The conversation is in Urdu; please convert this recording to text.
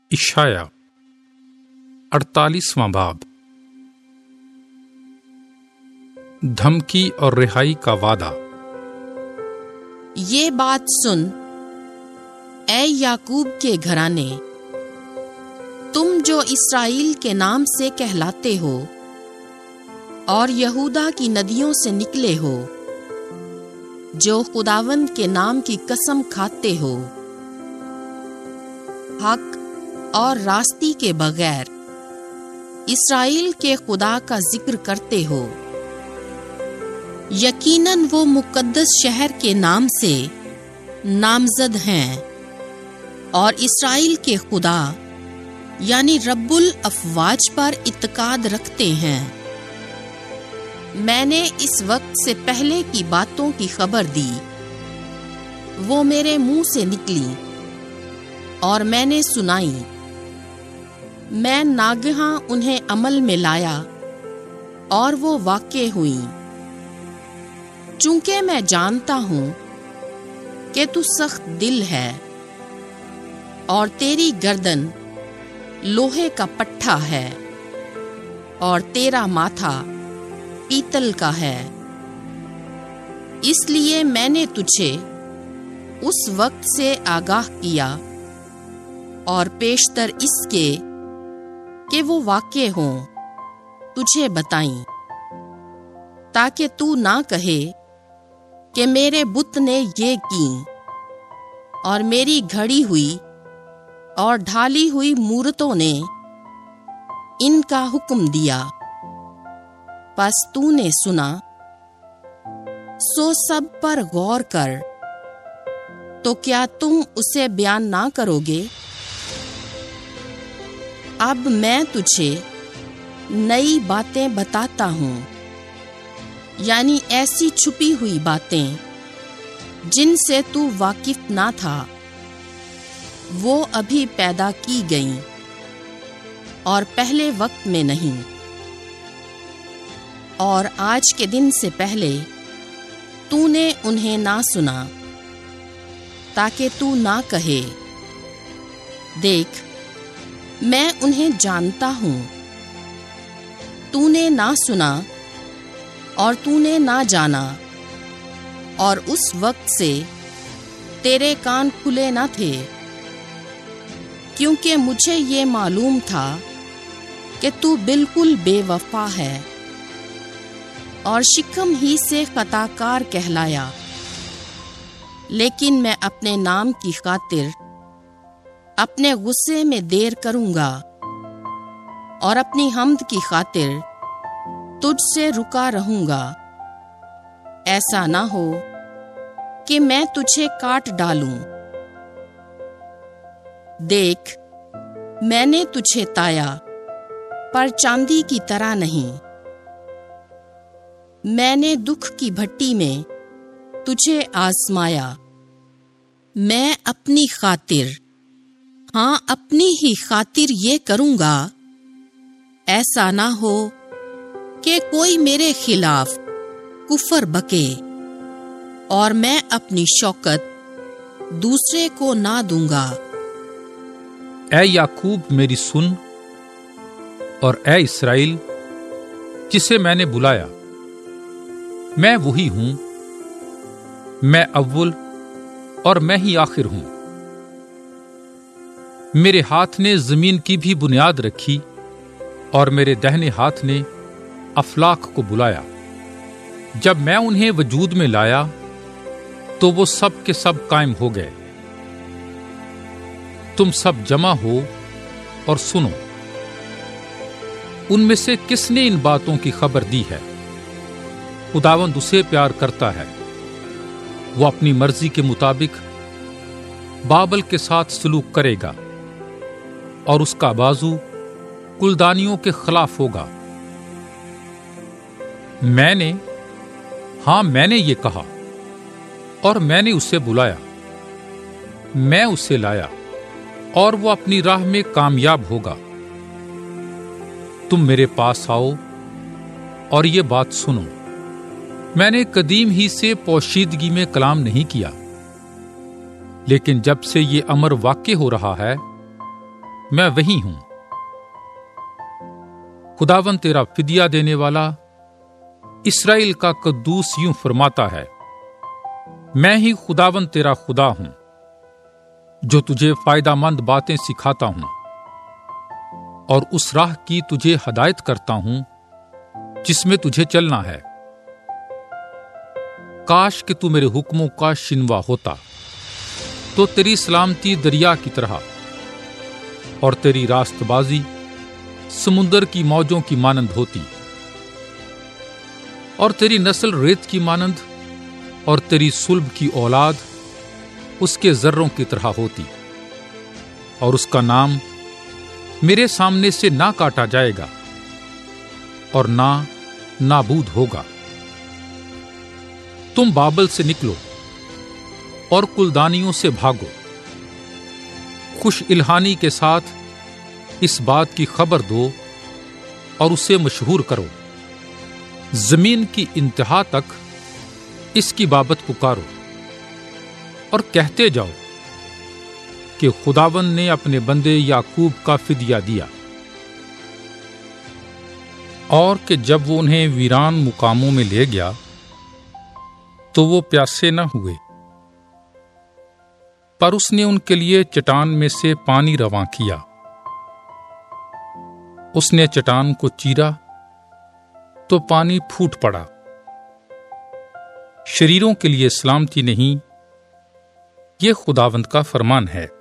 اشعیا 48واں باب۔ دھمکی اور رہائی کا وعدہ۔ یہ بات سن اے یعقوب کے گھرانے، تم جو اسرائیل کے نام سے کہلاتے ہو اور یہودا کی ندیوں سے نکلے ہو، جو خداوند کے نام کی قسم کھاتے ہو، حق اور راستی کے بغیر اسرائیل کے خدا کا ذکر کرتے ہو۔ یقیناً وہ مقدس شہر کے نام سے نامزد ہیں اور اسرائیل کے خدا یعنی رب الافواج پر اعتقاد رکھتے ہیں۔ میں نے اس وقت سے پہلے کی باتوں کی خبر دی، وہ میرے منہ سے نکلی اور میں نے سنائی۔ میں ناگہاں انہیں عمل میں لایا اور وہ واقع ہوئیں۔ چونکہ میں جانتا ہوں کہ تو سخت دل ہے اور تیری گردن لوہے کا پٹھا ہے اور تیرا ماتھا پیتل کا ہے، اس لیے میں نے تجھے اس وقت سے آگاہ کیا اور پیشتر اس کے کہ وہ واقع ہوں تجھے بتائیں، تاکہ تو نہ کہے کہ میرے بت نے یہ کی اور میری گھڑی ہوئی اور ڈھالی ہوئی مورتوں نے ان کا حکم دیا۔ پس تو نے سنا، سو سب پر غور کر، تو کیا تم اسے بیان نہ کرو گے؟ اب میں تجھے نئی باتیں بتاتا ہوں، یعنی ایسی چھپی ہوئی باتیں جن سے تو واقف نہ تھا، وہ ابھی پیدا کی گئیں اور پہلے وقت میں نہیں، اور آج کے دن سے پہلے تو نے انہیں نہ سنا، تاکہ تو نہ کہے، دیکھ میں انہیں جانتا ہوں۔ تو نے نہ سنا اور تو نے نہ جانا، اور اس وقت سے تیرے کان کھلے نہ تھے، کیونکہ مجھے یہ معلوم تھا کہ تو بالکل بے وفا ہے اور شکم ہی سے خطا کار کہلایا۔ لیکن میں اپنے نام کی خاطر اپنے غصے میں دیر کروں گا اور اپنی حمد کی خاطر تجھ سے رکا رہوں گا، ایسا نہ ہو کہ میں تجھے کاٹ ڈالوں۔ دیکھ میں نے تجھے تایا، پر چاندی کی طرح نہیں، میں نے دکھ کی بھٹی میں تجھے آزمایا۔ میں اپنی خاطر، ہاں اپنی ہی خاطر یہ کروں گا، ایسا نہ ہو کہ کوئی میرے خلاف کفر بکے اور میں اپنی شوکت دوسرے کو نہ دوں گا۔ اے یعقوب میری سن، اور اے اسرائیل جسے میں نے بلایا، میں وہی ہوں، میں اول اور میں ہی آخر ہوں۔ میرے ہاتھ نے زمین کی بھی بنیاد رکھی اور میرے دہنے ہاتھ نے افلاک کو بلایا۔ جب میں انہیں وجود میں لایا تو وہ سب کے سب قائم ہو گئے۔ تم سب جمع ہو اور سنو، ان میں سے کس نے ان باتوں کی خبر دی ہے؟ خداوند اسے پیار کرتا ہے، وہ اپنی مرضی کے مطابق بابل کے ساتھ سلوک کرے گا اور اس کا بازو کلدانیوں کے خلاف ہوگا۔ میں نے یہ کہا اور میں نے اسے بلایا، میں اسے لایا اور وہ اپنی راہ میں کامیاب ہوگا۔ تم میرے پاس آؤ اور یہ بات سنو، میں نے قدیم ہی سے پوشیدگی میں کلام نہیں کیا، لیکن جب سے یہ امر واقع ہو رہا ہے میں وہی ہوں۔ خداوند تیرا فدیہ دینے والا، اسرائیل کا قدوس یوں فرماتا ہے، میں ہی خداوند تیرا خدا ہوں، جو تجھے فائدہ مند باتیں سکھاتا ہوں اور اس راہ کی تجھے ہدایت کرتا ہوں جس میں تجھے چلنا ہے۔ کاش کہ تو میرے حکموں کا شنوا ہوتا، تو تیری سلامتی دریا کی طرح اور تیری راست بازی سمندر کی موجوں کی مانند ہوتی، اور تیری نسل ریت کی مانند اور تیری صلب کی اولاد اس کے ذروں کی طرح ہوتی، اور اس کا نام میرے سامنے سے نہ کاٹا جائے گا اور نہ نابود ہوگا۔ تم بابل سے نکلو اور کلدانیوں سے بھاگو، خوش الہانی کے ساتھ اس بات کی خبر دو اور اسے مشہور کرو، زمین کی انتہا تک اس کی بابت پکارو اور کہتے جاؤ کہ خداوند نے اپنے بندے یعقوب کا فدیہ دیا، اور کہ جب وہ انہیں ویران مقاموں میں لے گیا تو وہ پیاسے نہ ہوئے، پر اس نے ان کے لیے چٹان میں سے پانی رواں کیا۔ اس نے چٹان کو چیرا تو پانی پھوٹ پڑا۔ شریروں کے لیے سلامتی نہیں، یہ خداوند کا فرمان ہے۔